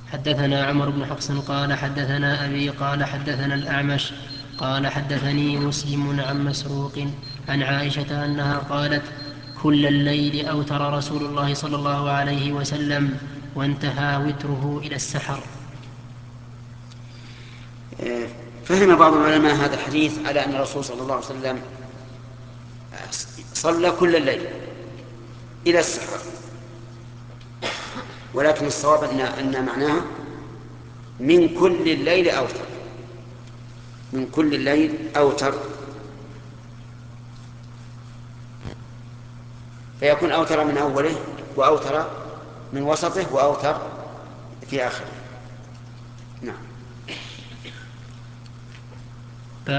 حدثنا عمر بن حفص قال حدثنا أبي قال حدثنا الأعمش قال حدثني مسلم عن مسروق عن عائشة أنها قالت: كل الليل أوتر رسول الله صلى الله عليه وسلم وانتهى وتره إلى السحر. فهم بعض العلماء هذا الحديث على أن الرسول صلى الله عليه وسلم صلى كل الليل إلى السحر، ولكن الصواب أن معناها من كل الليل أوتر، من كل الليل أوتر، فيكون أوتر من أوله وأوتر من وسطه وأوتر في آخره. نعم.